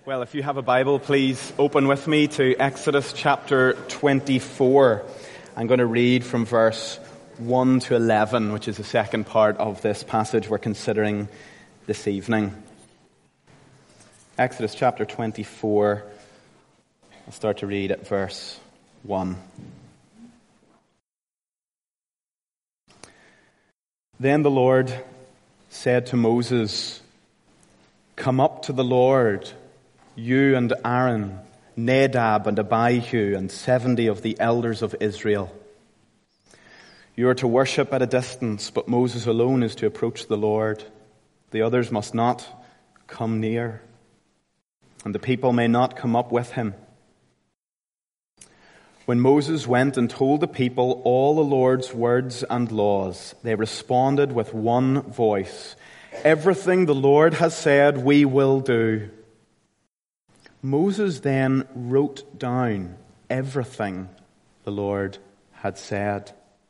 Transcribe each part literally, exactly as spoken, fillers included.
Well, if you have a Bible, please open with me to Exodus chapter twenty-four. I'm going to read from verse one to eleven, which is the second part of this passage we're considering this evening. Exodus chapter twenty-four. I'll start to read at verse one. Then the Lord said to Moses, "Come up to the Lord, you and Aaron, Nadab and Abihu, and seventy of the elders of Israel. You are to worship at a distance, but Moses alone is to approach the Lord. The others must not come near, and the people may not come up with him." When Moses went and told the people all the Lord's words and laws, they responded with one voice, "Everything the Lord has said, we will do." Moses then wrote down everything the Lord had said.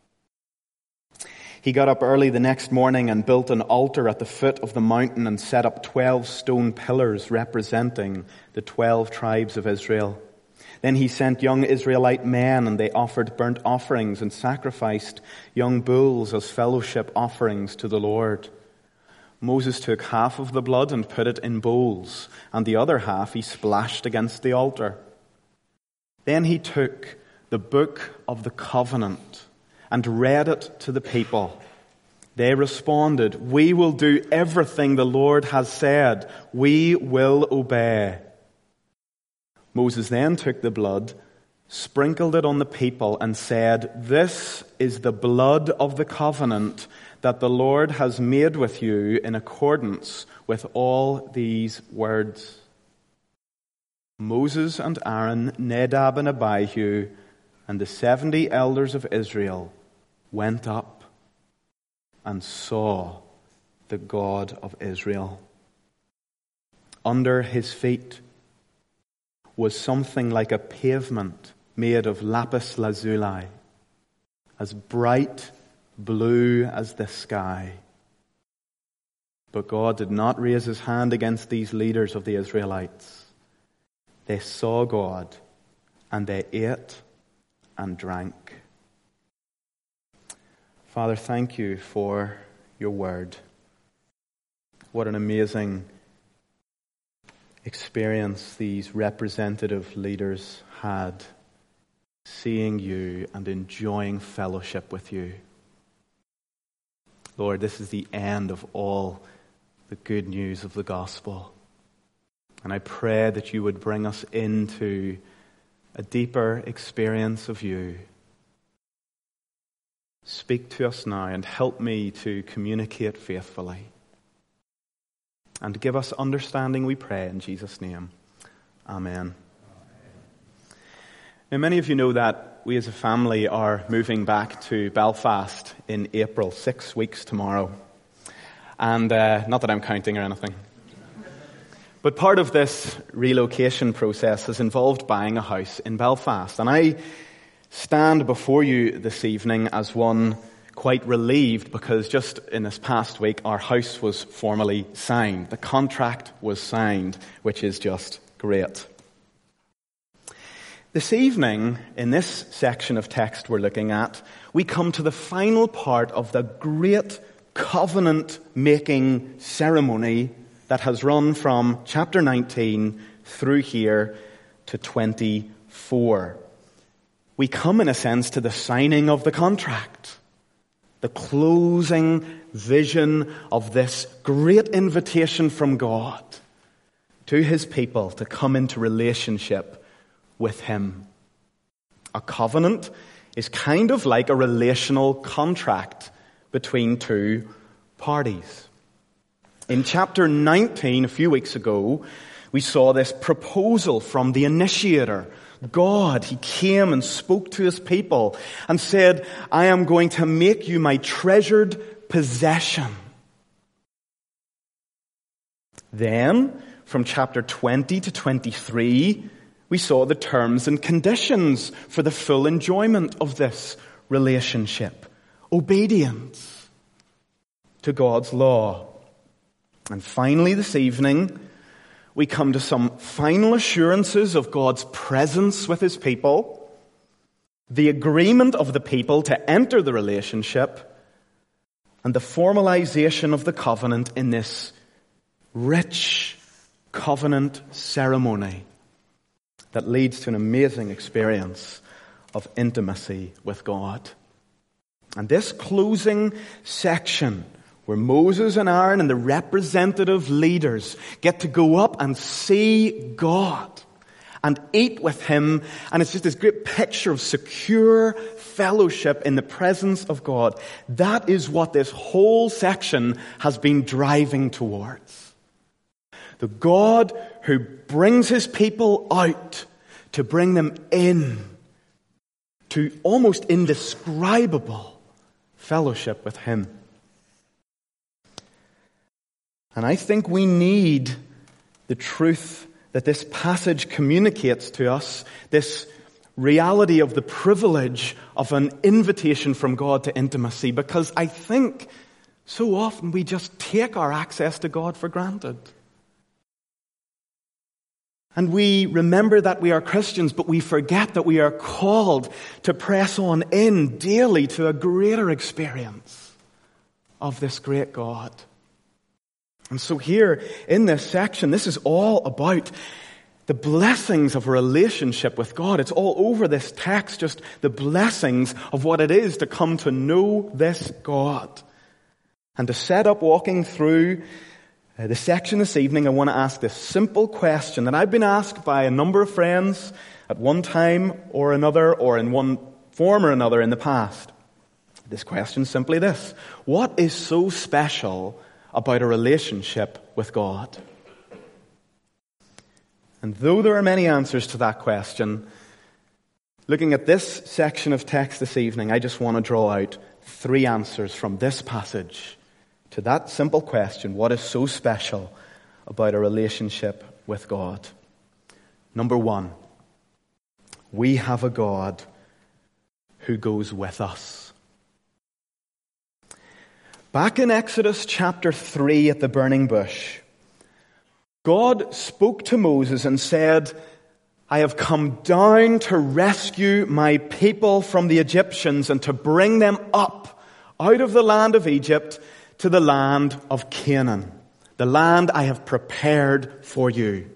He got up early the next morning and built an altar at the foot of the mountain and set up twelve stone pillars representing the twelve tribes of Israel. Then he sent young Israelite men, and they offered burnt offerings and sacrificed young bulls as fellowship offerings to the Lord. Moses took half of the blood and put it in bowls, and the other half he splashed against the altar. Then he took the book of the covenant and read it to the people. They responded, "We will do everything the Lord has said. We will obey." Moses then took the blood, sprinkled it on the people, and said, "This is the blood of the covenant that the Lord has made with you in accordance with all these words." Moses and Aaron, Nadab and Abihu, and the seventy elders of Israel went up and saw the God of Israel. Under his feet was something like a pavement made of lapis lazuli, as bright blue as the sky. But God did not raise his hand against these leaders of the Israelites. They saw God, and they ate and drank. Father, thank you for your word. What an amazing experience these representative leaders had, seeing you and enjoying fellowship with you. Lord, this is the end of all the good news of the gospel. And I pray that you would bring us into a deeper experience of you. Speak to us now and help me to communicate faithfully. And give us understanding, we pray, in Jesus' name. Amen. Now, many of you know that we as a family are moving back to Belfast in April, six weeks tomorrow. And uh, not that I'm counting or anything. But part of this relocation process has involved buying a house in Belfast. And I stand before you this evening as one quite relieved, because just in this past week our house was formally signed. The contract was signed, which is just great. This evening, in this section of text we're looking at, we come to the final part of the great covenant-making ceremony that has run from chapter nineteen through here to twenty-four. We come, in a sense, to the signing of the contract, the closing vision of this great invitation from God to his people to come into relationship with him. A covenant is kind of like a relational contract between two parties. In chapter nineteen, a few weeks ago, we saw this proposal from the initiator, God. He came and spoke to his people and said, "I am going to make you my treasured possession." Then, from chapter twenty to twenty-three, we saw the terms and conditions for the full enjoyment of this relationship. Obedience to God's law. And finally this evening, we come to some final assurances of God's presence with his people, the agreement of the people to enter the relationship, and the formalization of the covenant in this rich covenant ceremony that leads to an amazing experience of intimacy with God. And this closing section, where Moses and Aaron and the representative leaders get to go up and see God and eat with him, and it's just this great picture of secure fellowship in the presence of God. That is what this whole section has been driving towards. The God who brings his people out to bring them in to almost indescribable fellowship with him. And I think we need the truth that this passage communicates to us, this reality of the privilege of an invitation from God to intimacy, because I think so often we just take our access to God for granted. And we remember that we are Christians, but we forget that we are called to press on in daily to a greater experience of this great God. And so here in this section, this is all about the blessings of a relationship with God. It's all over this text, just the blessings of what it is to come to know this God. And to set up walking through uh, the section this evening, I want to ask this simple question that I've been asked by a number of friends at one time or another, or in one form or another in the past. This question is simply this: what is so special about a relationship with God? And though there are many answers to that question, looking at this section of text this evening, I just want to draw out three answers from this passage to that simple question: what is so special about a relationship with God? Number one, we have a God who goes with us. Back in Exodus chapter three at the burning bush, God spoke to Moses and said, I have come down to rescue my people from the Egyptians and to bring them up out of the land of Egypt to the land of Canaan, the land I have prepared for you.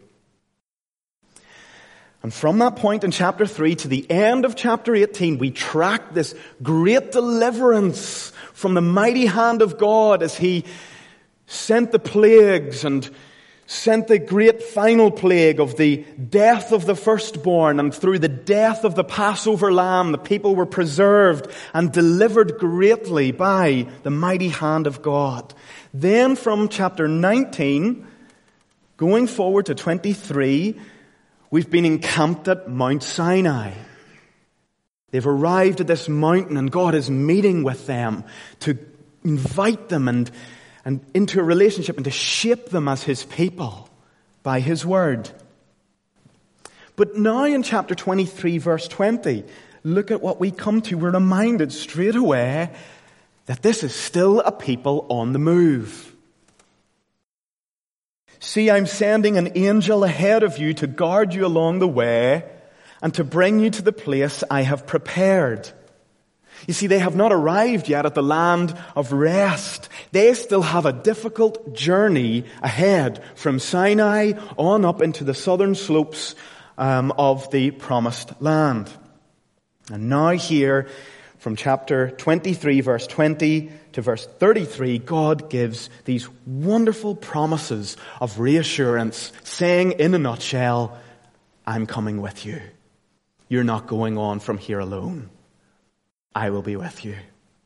And from that point in chapter three to the end of chapter eighteen, we track this great deliverance from the mighty hand of God as he sent the plagues and sent the great final plague of the death of the firstborn. And through the death of the Passover lamb, the people were preserved and delivered greatly by the mighty hand of God. Then from chapter nineteen, going forward to twenty-three, we've been encamped at Mount Sinai. They've arrived at this mountain and God is meeting with them to invite them and, and into a relationship and to shape them as his people by his word. But now in chapter twenty-three, verse twenty, look at what we come to. We're reminded straight away that this is still a people on the move. See, I'm sending an angel ahead of you to guard you along the way and to bring you to the place I have prepared. You see, they have not arrived yet at the land of rest. They still have a difficult journey ahead from Sinai on up into the southern slopes um, of the promised land. And now here, from chapter twenty-three, verse twenty to verse thirty-three, God gives these wonderful promises of reassurance, saying in a nutshell, I'm coming with you. You're not going on from here alone. I will be with you.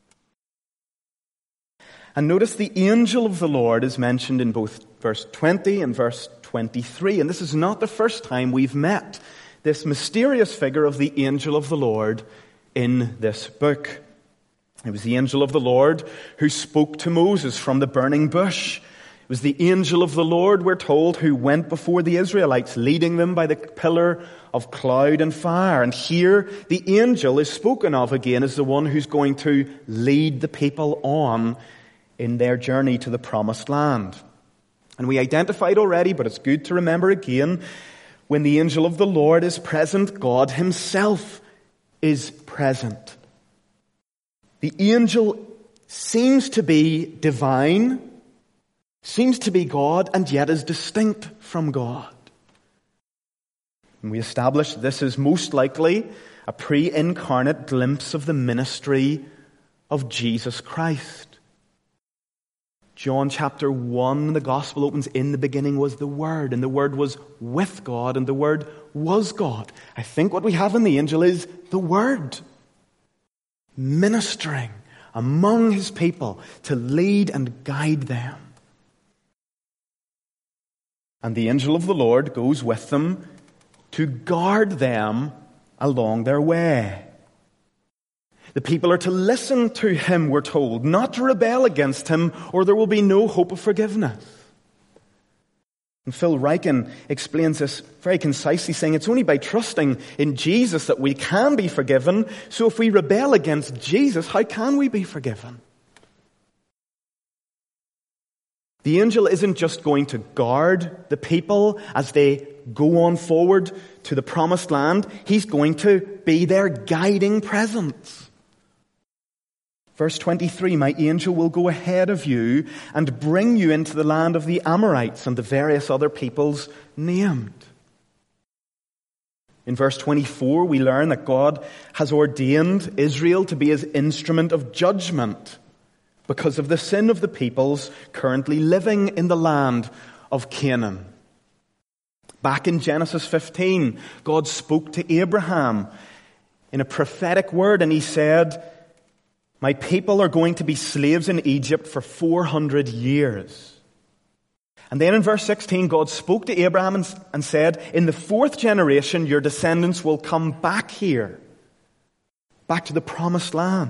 And notice the angel of the Lord is mentioned in both verse twenty and verse twenty-three. And this is not the first time we've met this mysterious figure of the angel of the Lord in this book. It was the angel of the Lord who spoke to Moses from the burning bush. It was the angel of the Lord, we're told, who went before the Israelites, leading them by the pillar of cloud and fire. And here the angel is spoken of again as the one who's going to lead the people on in their journey to the promised land. And we identified already, but it's good to remember again, when the angel of the Lord is present, God himself is present. The angel seems to be divine, seems to be God, and yet is distinct from God. And we established this is most likely a pre-incarnate glimpse of the ministry of Jesus Christ. John chapter one, the gospel opens, in the beginning was the Word, and the Word was with God, and the Word was God. I think what we have in the angel is the Word ministering among his people to lead and guide them. And the angel of the Lord goes with them to guard them along their way. The people are to listen to him, we're told, not to rebel against him, or there will be no hope of forgiveness. And Phil Ryken explains this very concisely, saying it's only by trusting in Jesus that we can be forgiven. So if we rebel against Jesus, how can we be forgiven? The angel isn't just going to guard the people as they go on forward to the promised land. He's going to be their guiding presence. Verse twenty-three, my angel will go ahead of you and bring you into the land of the Amorites and the various other peoples named. In verse twenty-four, we learn that God has ordained Israel to be his instrument of judgment because of the sin of the peoples currently living in the land of Canaan. Back in Genesis fifteen, God spoke to Abraham in a prophetic word, and he said, my people are going to be slaves in Egypt for four hundred years. And then in verse sixteen, God spoke to Abraham and, and said, in the fourth generation, your descendants will come back here, back to the promised land.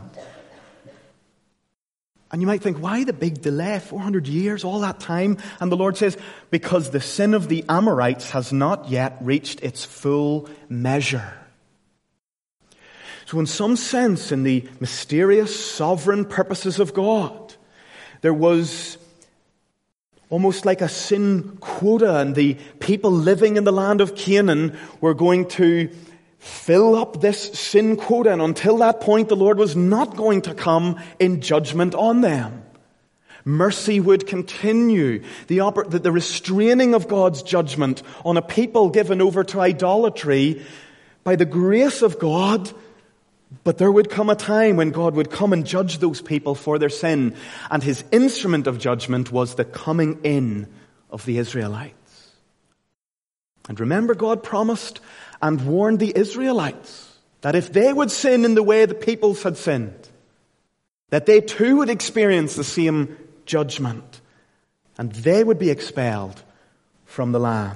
And you might think, why the big delay? four hundred years, all that time? And the Lord says, because the sin of the Amorites has not yet reached its full measure. So in some sense, in the mysterious sovereign purposes of God, there was almost like a sin quota, and the people living in the land of Canaan were going to fill up this sin quota, and until that point the Lord was not going to come in judgment on them. Mercy would continue. The, oper- the restraining of God's judgment on a people given over to idolatry by the grace of God. But there would come a time when God would come and judge those people for their sin. And his instrument of judgment was the coming in of the Israelites. And remember, God promised and warned the Israelites that if they would sin in the way the peoples had sinned, that they too would experience the same judgment. And they would be expelled from the land.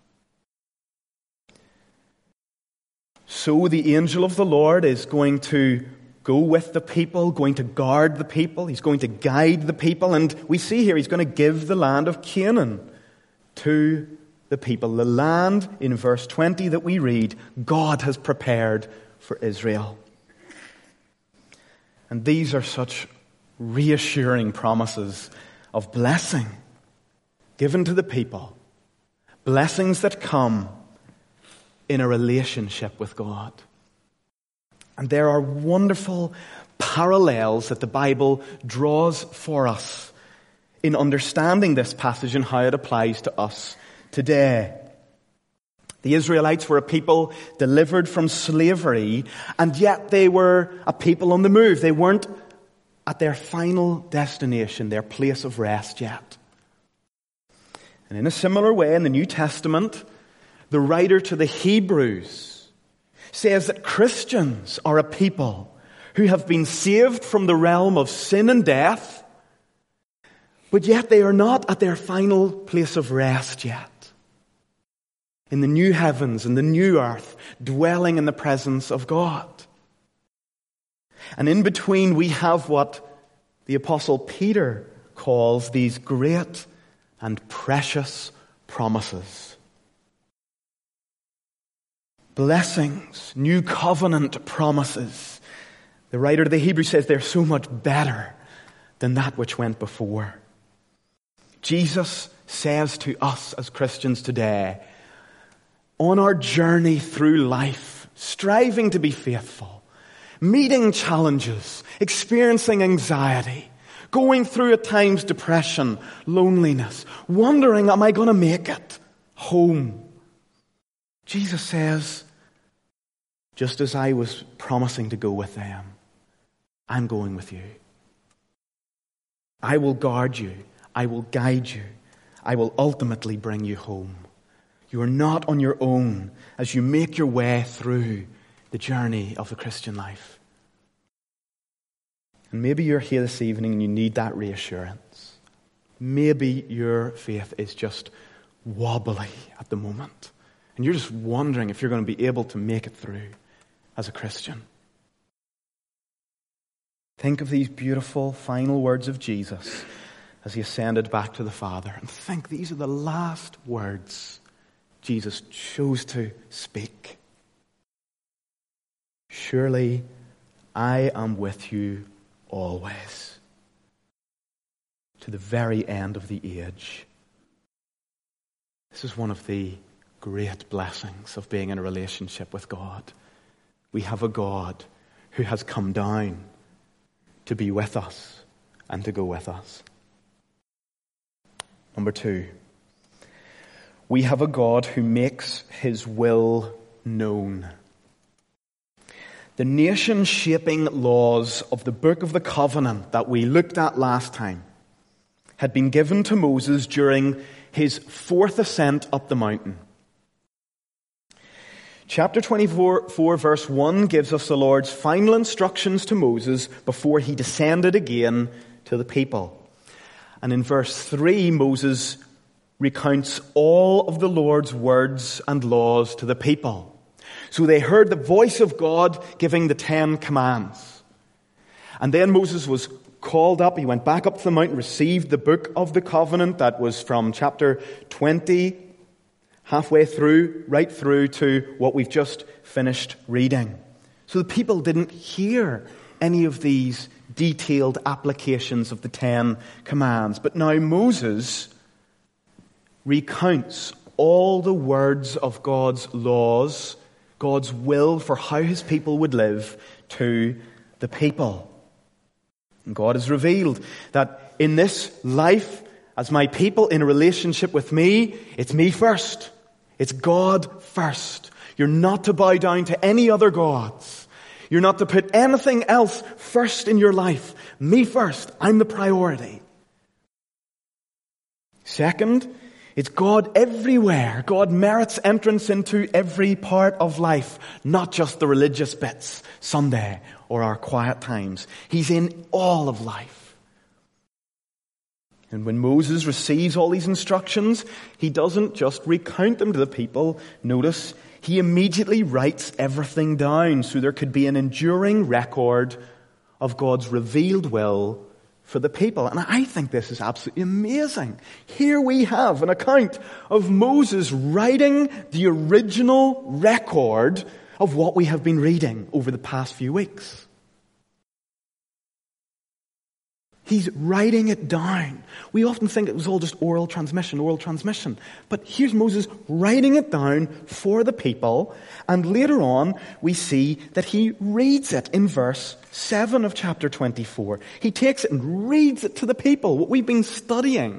So the angel of the Lord is going to go with the people, going to guard the people. He's going to guide the people. And we see here he's going to give the land of Canaan to the people. The land, in verse twenty that we read, God has prepared for Israel. And these are such reassuring promises of blessing given to the people. Blessings that come in a relationship with God. And there are wonderful parallels that the Bible draws for us in understanding this passage and how it applies to us today. The Israelites were a people delivered from slavery, and yet they were a people on the move. They weren't at their final destination, their place of rest yet. And in a similar way, in the New Testament, the writer to the Hebrews says that Christians are a people who have been saved from the realm of sin and death, but yet they are not at their final place of rest yet. In the new heavens and the new earth, dwelling in the presence of God. And in between we have what the Apostle Peter calls these great and precious promises. Blessings, new covenant promises. The writer of the Hebrews says they're so much better than that which went before. Jesus says to us as Christians today, on our journey through life, striving to be faithful, meeting challenges, experiencing anxiety, going through at times depression, loneliness, wondering, am I going to make it home? Jesus says, just as I was promising to go with them, I'm going with you. I will guard you. I will guide you. I will ultimately bring you home. You are not on your own as you make your way through the journey of the Christian life. And maybe you're here this evening and you need that reassurance. Maybe your faith is just wobbly at the moment. And you're just wondering if you're going to be able to make it through as a Christian. Think of these beautiful final words of Jesus as he ascended back to the Father. And think these are the last words Jesus chose to speak. Surely I am with you always, to the very end of the age. This is one of the great blessings of being in a relationship with God. We have a God who has come down to be with us and to go with us. Number two, we have a God who makes his will known. The nation-shaping laws of the Book of the Covenant that we looked at last time had been given to Moses during his fourth ascent up the mountain. Chapter twenty-four, four, verse one gives us the Lord's final instructions to Moses before he descended again to the people. And in verse three, Moses recounts all of the Lord's words and laws to the people. So they heard the voice of God giving the Ten Commands. And then Moses was called up. He went back up to the mountain, received the Book of the Covenant that was from chapter twenty, halfway through, right through to what we've just finished reading. So the people didn't hear any of these detailed applications of the Ten Commands. But now Moses recounts all the words of God's laws, God's will for how his people would live to the people. And God has revealed that in this life, as my people in a relationship with me, it's me first. It's God first. You're not to bow down to any other gods. You're not to put anything else first in your life. Me first. I'm the priority. Second, it's God everywhere. God merits entrance into every part of life, not just the religious bits, Sunday or our quiet times. He's in all of life. And when Moses receives all these instructions, he doesn't just recount them to the people. Notice, he immediately writes everything down so there could be an enduring record of God's revealed will for the people. And I think this is absolutely amazing. Here we have an account of Moses writing the original record of what we have been reading over the past few weeks. He's writing it down. We often think it was all just oral transmission, oral transmission. But here's Moses writing it down for the people. And later on, we see that he reads it in verse seven of chapter twenty-four. He takes it and reads it to the people, what we've been studying.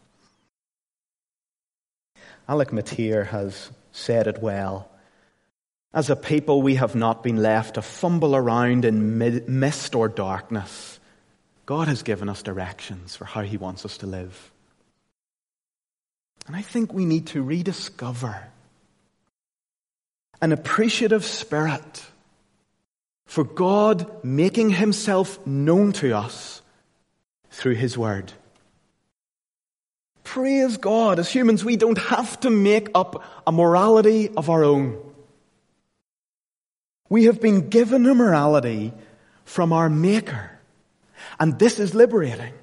Alec Matier has said it well. As a people, we have not been left to fumble around in mist or darkness. God has given us directions for how he wants us to live. And I think we need to rediscover an appreciative spirit for God making himself known to us through his word. Praise God, as humans, we don't have to make up a morality of our own. We have been given a morality from our Maker. And this is liberating.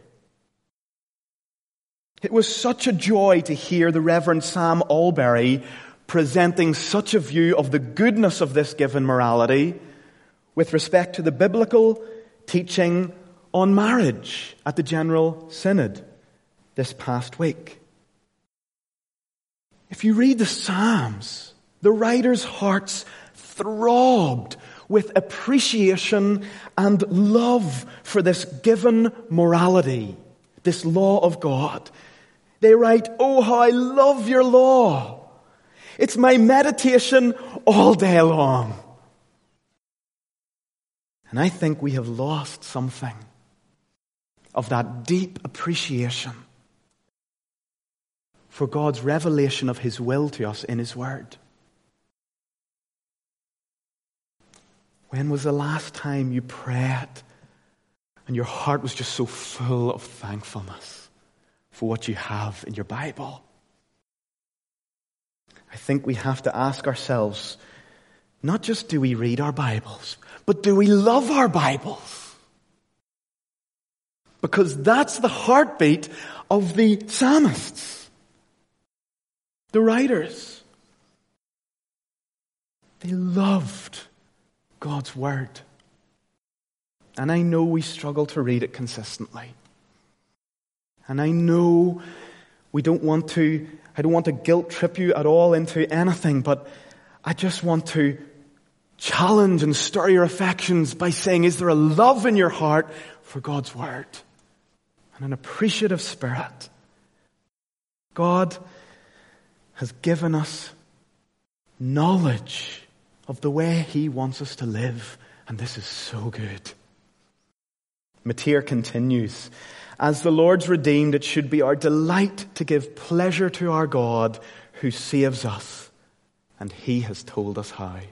It was such a joy to hear the Reverend Sam Alberry presenting such a view of the goodness of this given morality with respect to the biblical teaching on marriage at the General Synod this past week. If you read the Psalms, the writers' hearts throbbed with appreciation and love for this given morality, this law of God. They write, "Oh, how I love your law. It's my meditation all day long." And I think we have lost something of that deep appreciation for God's revelation of His will to us in His Word. When was the last time you prayed and your heart was just so full of thankfulness for what you have in your Bible? I think we have to ask ourselves, not just do we read our Bibles, but do we love our Bibles? Because that's the heartbeat of the psalmists, the writers. They loved God's Word. And I know we struggle to read it consistently. And I know we don't want to, I don't want to guilt trip you at all into anything, but I just want to challenge and stir your affections by saying, is there a love in your heart for God's Word? And an appreciative spirit. God has given us knowledge of the way He wants us to live. And this is so good. Matier continues, "As the Lord's redeemed, it should be our delight to give pleasure to our God who saves us. And He has told us how."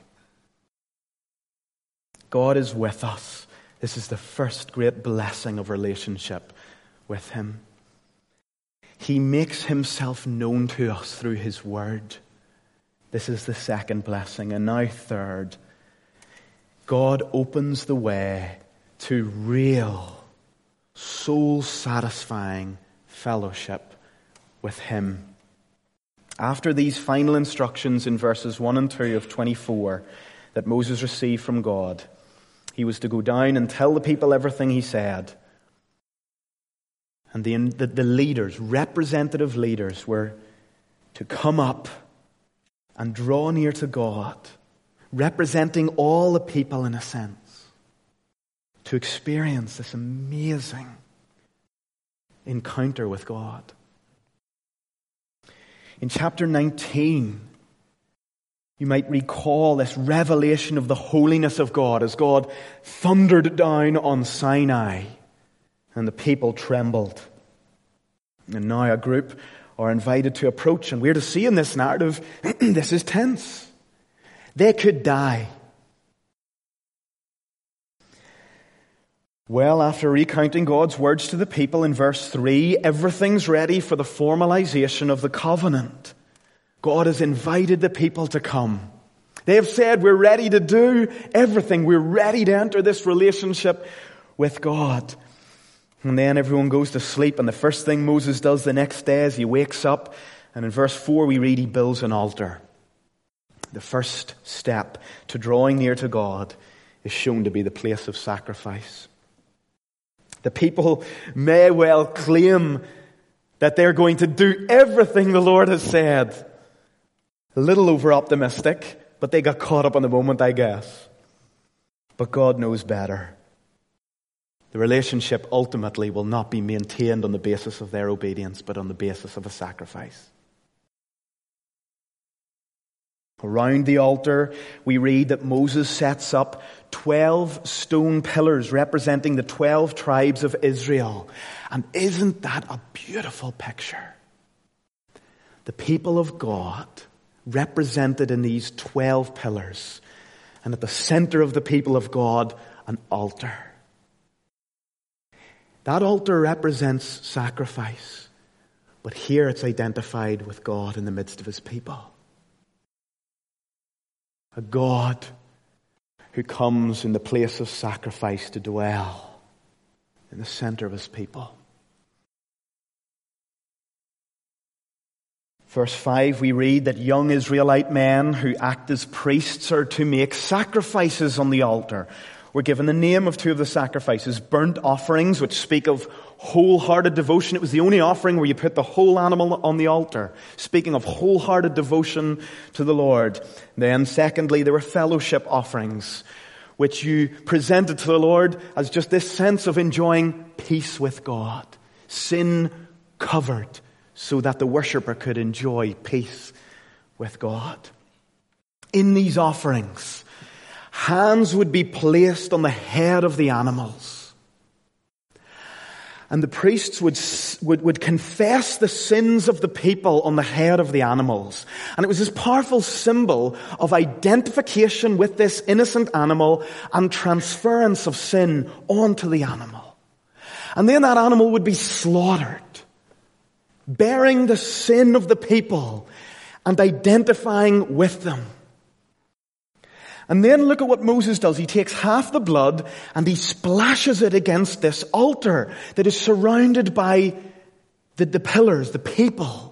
God is with us. This is the first great blessing of relationship with Him. He makes Himself known to us through His Word. This is the second blessing. And now third, God opens the way to real, soul-satisfying fellowship with Him. After these final instructions in verses one and two of twenty-four that Moses received from God, he was to go down and tell the people everything he said. And the, the, the leaders, representative leaders, were to come up and draw near to God, representing all the people in a sense, to experience this amazing encounter with God. In chapter nineteen, you might recall this revelation of the holiness of God as God thundered down on Sinai and the people trembled. And now a group are invited to approach, and we're to see in this narrative, this is tense. They could die. Well, after recounting God's words to the people in verse three, everything's ready for the formalization of the covenant. God has invited the people to come. They have said, we're ready to do everything. We're ready to enter this relationship with God. And then everyone goes to sleep, and the first thing Moses does the next day is he wakes up, and in verse four we read he builds an altar. The first step to drawing near to God is shown to be the place of sacrifice. The people may well claim that they're going to do everything the Lord has said. A little over-optimistic, but they got caught up in the moment, I guess. But God knows better. The relationship ultimately will not be maintained on the basis of their obedience, but on the basis of a sacrifice. Around the altar, we read that Moses sets up twelve stone pillars representing the twelve tribes of Israel. And isn't that a beautiful picture? The people of God represented in these twelve pillars. And at the center of the people of God, an altar. That altar represents sacrifice. But here it's identified with God in the midst of His people. A God who comes in the place of sacrifice to dwell in the center of His people. Verse five, we read that young Israelite men who act as priests are to make sacrifices on the altar. We're given the name of two of the sacrifices, burnt offerings, which speak of wholehearted devotion. It was the only offering where you put the whole animal on the altar. Speaking of wholehearted devotion to the Lord. Then secondly, there were fellowship offerings, which you presented to the Lord as just this sense of enjoying peace with God. Sin covered, so that the worshipper could enjoy peace with God. In these offerings, hands would be placed on the head of the animals. And the priests would, would, would confess the sins of the people on the head of the animals. And it was this powerful symbol of identification with this innocent animal and transference of sin onto the animal. And then that animal would be slaughtered, bearing the sin of the people and identifying with them. And then look at what Moses does. He takes half the blood and he splashes it against this altar that is surrounded by the, the pillars, the people.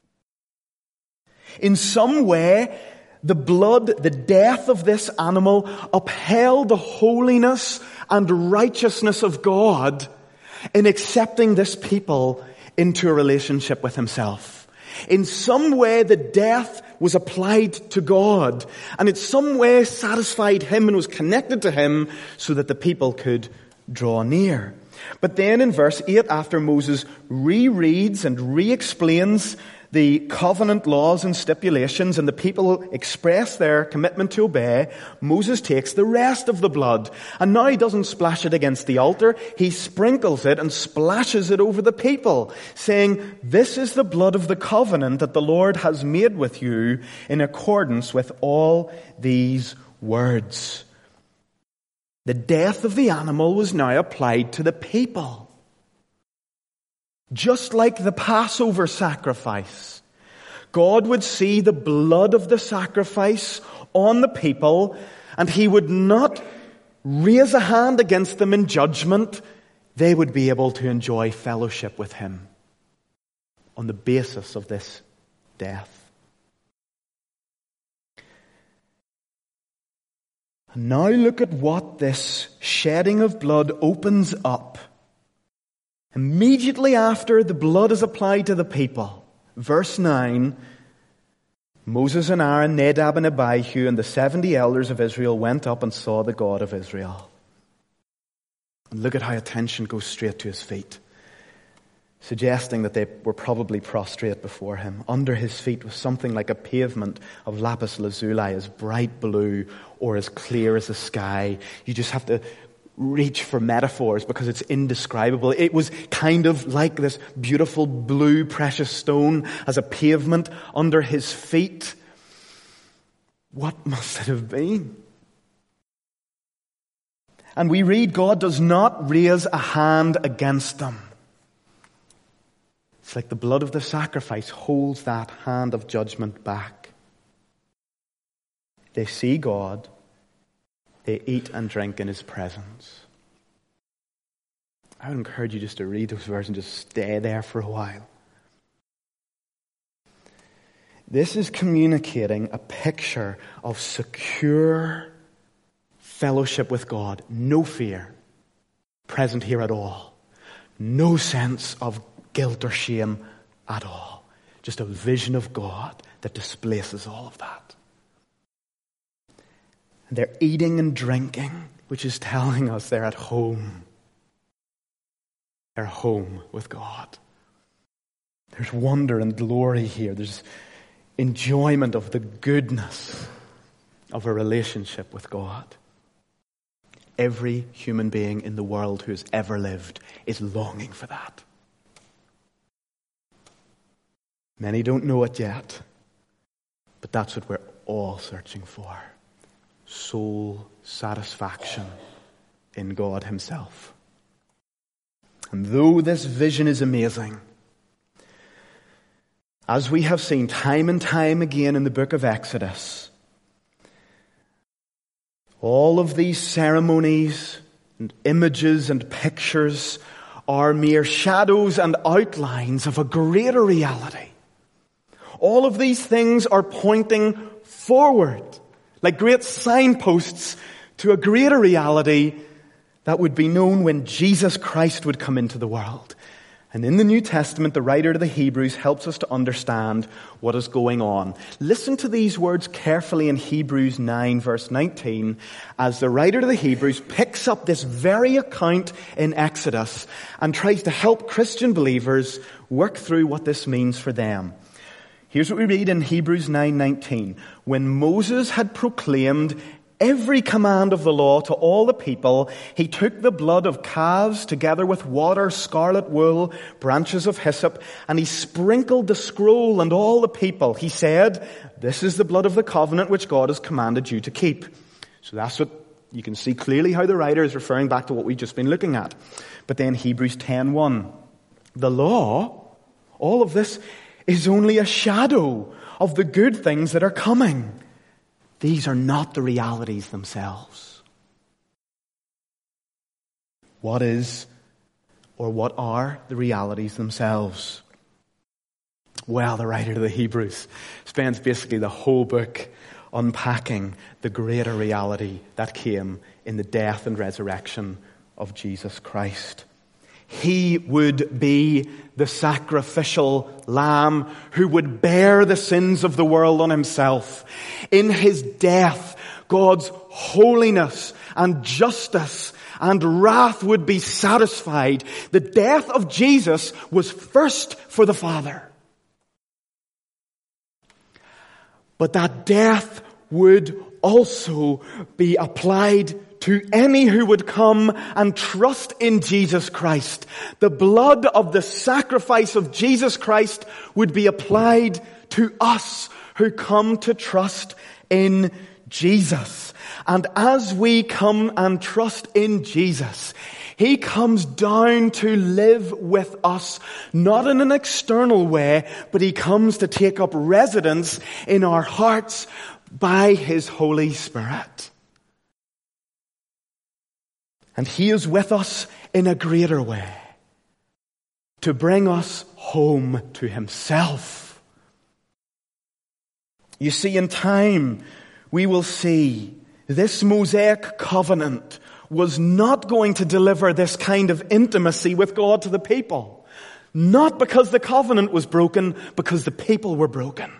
In some way, the blood, the death of this animal upheld the holiness and righteousness of God in accepting this people into a relationship with himself. In some way, the death was applied to God, and in some way satisfied him and was connected to him so that the people could draw near. But then in verse eight, after Moses rereads and re-explains the covenant laws and stipulations, and the people express their commitment to obey, Moses takes the rest of the blood. And now he doesn't splash it against the altar, he sprinkles it and splashes it over the people, saying, "This is the blood of the covenant that the Lord has made with you in accordance with all these words." The death of the animal was now applied to the people. Just like the Passover sacrifice, God would see the blood of the sacrifice on the people, and he would not raise a hand against them in judgment. They would be able to enjoy fellowship with him on the basis of this death. And now look at what this shedding of blood opens up. Immediately after the blood is applied to the people, verse nine, Moses and Aaron, Nadab and Abihu, and the seventy elders of Israel went up and saw the God of Israel. And look at how attention goes straight to his feet, suggesting that they were probably prostrate before him. Under his feet was something like a pavement of lapis lazuli, as bright blue or as clear as the sky. You just have to reach for metaphors because it's indescribable. It was kind of like this beautiful blue precious stone as a pavement under his feet. What must it have been? And we read, God does not raise a hand against them. It's like the blood of the sacrifice holds that hand of judgment back. They see God. They eat and drink in his presence. I would encourage you just to read those verses and just stay there for a while. This is communicating a picture of secure fellowship with God. No fear present here at all. No sense of guilt or shame at all. Just a vision of God that displaces all of that. They're eating and drinking, which is telling us they're at home. They're home with God. There's wonder and glory here. There's enjoyment of the goodness of a relationship with God. Every human being in the world who has ever lived is longing for that. Many don't know it yet, but that's what we're all searching for. Soul satisfaction in God himself. And though this vision is amazing, as we have seen time and time again in the book of Exodus, all of these ceremonies and images and pictures are mere shadows and outlines of a greater reality. All of these things are pointing forward, like great signposts to a greater reality, that would be known when Jesus Christ would come into the world. And in the New Testament, the writer to the Hebrews helps us to understand what is going on. Listen to these words carefully in Hebrews nine, verse nineteen, as the writer to the Hebrews picks up this very account in Exodus and tries to help Christian believers work through what this means for them. Here's what we read in Hebrews nine nineteen. When Moses had proclaimed every command of the law to all the people, he took the blood of calves together with water, scarlet wool, branches of hyssop, and he sprinkled the scroll and all the people. He said, "This is the blood of the covenant which God has commanded you to keep." So that's what you can see clearly how the writer is referring back to what we've just been looking at. But then Hebrews ten one. The law, all of this, is only a shadow of the good things that are coming. These are not the realities themselves. What is or what are the realities themselves? Well, the writer to the Hebrews spends basically the whole book unpacking the greater reality that came in the death and resurrection of Jesus Christ. He would be the sacrificial lamb who would bear the sins of the world on himself. In his death, God's holiness and justice and wrath would be satisfied. The death of Jesus was first for the Father. But that death would also be applied to any who would come and trust in Jesus Christ. The blood of the sacrifice of Jesus Christ would be applied to us who come to trust in Jesus. And as we come and trust in Jesus, He comes down to live with us, not in an external way, but He comes to take up residence in our hearts by His Holy Spirit. And He is with us in a greater way, to bring us home to Himself. You see, in time, we will see this Mosaic covenant was not going to deliver this kind of intimacy with God to the people. Not because the covenant was broken, because the people were broken.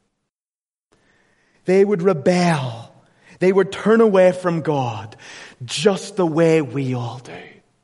They would rebel. They would turn away from God, just the way we all do.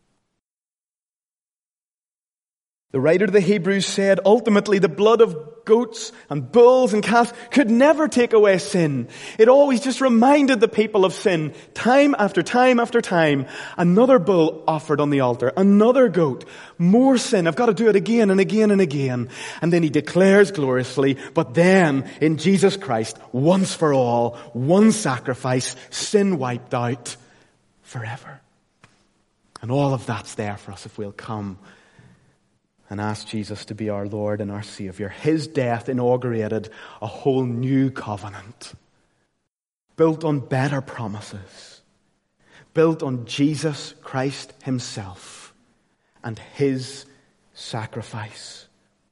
The writer of the Hebrews said, ultimately the blood of goats and bulls and calves could never take away sin. It always just reminded the people of sin, time after time after time. Another bull offered on the altar, another goat, more sin. I've got to do it again and again and again. And then he declares gloriously, but then in Jesus Christ, once for all, one sacrifice, sin wiped out forever. And all of that's there for us if we'll come and ask Jesus to be our Lord and our Savior. His death inaugurated a whole new covenant, built on better promises, built on Jesus Christ Himself and His sacrifice.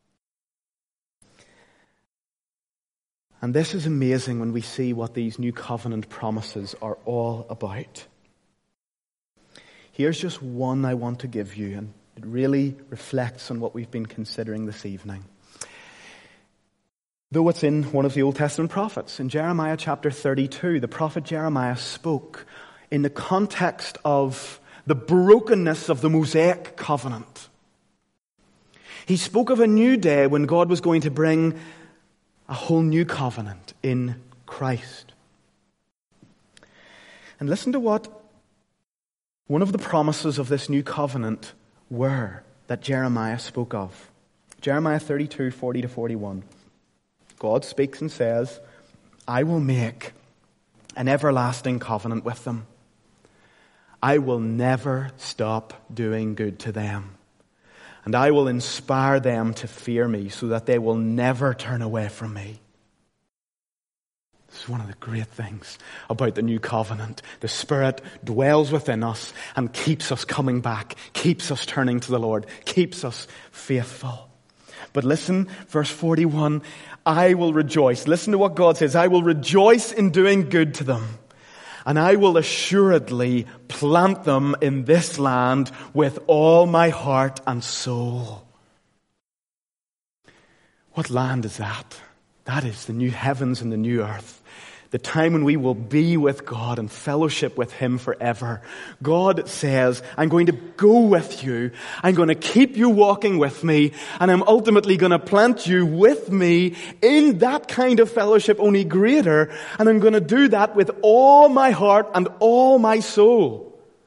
And this is amazing when we see what these new covenant promises are all about. Here's just one I want to give you, and it really reflects on what we've been considering this evening. Though it's in one of the Old Testament prophets, in Jeremiah chapter thirty-two, the prophet Jeremiah spoke in the context of the brokenness of the Mosaic covenant. He spoke of a new day when God was going to bring a whole new covenant in Christ. And listen to what one of the promises of this new covenant were that Jeremiah spoke of. Jeremiah thirty-two, forty to forty-one. God speaks and says, I will make an everlasting covenant with them. I will never stop doing good to them. And I will inspire them to fear me so that they will never turn away from me. This is one of the great things about the new covenant. The Spirit dwells within us and keeps us coming back, keeps us turning to the Lord, keeps us faithful. But listen, verse forty-one, I will rejoice. Listen to what God says. I will rejoice in doing good to them, and I will assuredly plant them in this land with all my heart and soul. What land is that? That is the new heavens and the new earth. The time when we will be with God and fellowship with Him forever. God says, I'm going to go with you. I'm going to keep you walking with me. And I'm ultimately going to plant you with me in that kind of fellowship, only greater. And I'm going to do that with all my heart and all my soul.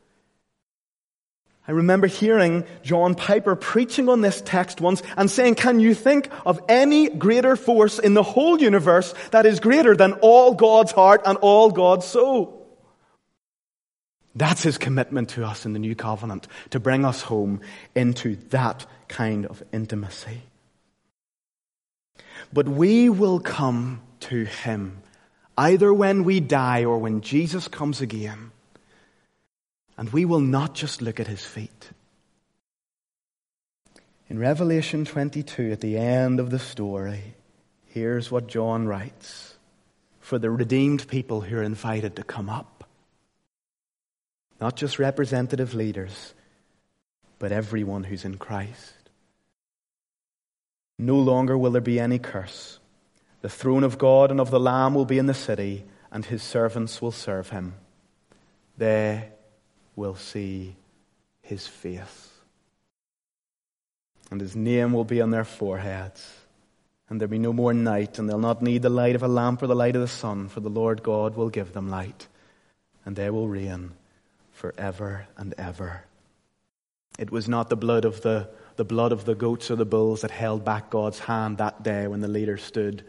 I remember hearing John Piper preaching on this text once and saying, can you think of any greater force in the whole universe that is greater than all God's heart and all God's soul? That's His commitment to us in the new covenant, to bring us home into that kind of intimacy. But we will come to Him either when we die or when Jesus comes again. And we will not just look at His feet. In Revelation twenty-two, at the end of the story, here's what John writes for the redeemed people who are invited to come up. Not just representative leaders, but everyone who's in Christ. No longer will there be any curse. The throne of God and of the Lamb will be in the city, and His servants will serve Him. They will see His face. And His name will be on their foreheads. And there'll be no more night, and they'll not need the light of a lamp or the light of the sun, for the Lord God will give them light. And they will reign forever and ever. It was not the blood of the, the blood of the goats or the bulls that held back God's hand that day when the leader stood.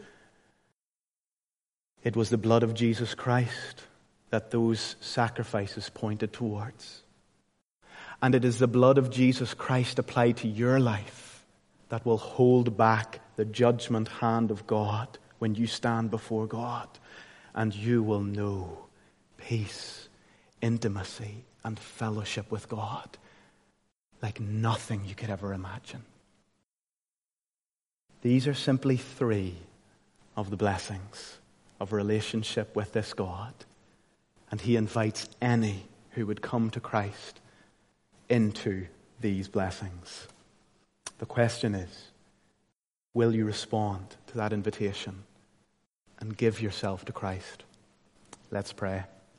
It was the blood of Jesus Christ that those sacrifices pointed towards. And it is the blood of Jesus Christ applied to your life that will hold back the judgment hand of God when you stand before God. And you will know peace, intimacy, and fellowship with God like nothing you could ever imagine. These are simply three of the blessings of a relationship with this God. And He invites any who would come to Christ into these blessings. The question is, will you respond to that invitation and give yourself to Christ? Let's pray.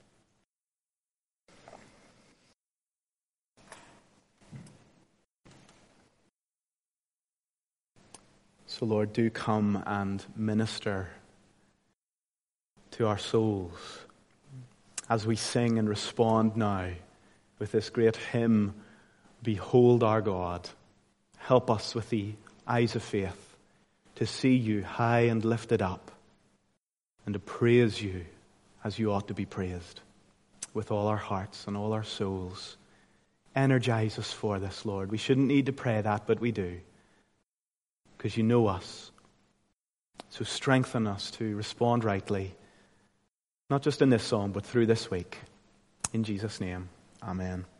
So Lord, do come and minister to our souls as we sing and respond now with this great hymn, Behold Our God. Help us with the eyes of faith to see you high and lifted up and to praise you as you ought to be praised with all our hearts and all our souls. Energize us for this, Lord. We shouldn't need to pray that, but we do, because you know us. So strengthen us to respond rightly, not just in this song, but through this week. In Jesus' name, amen.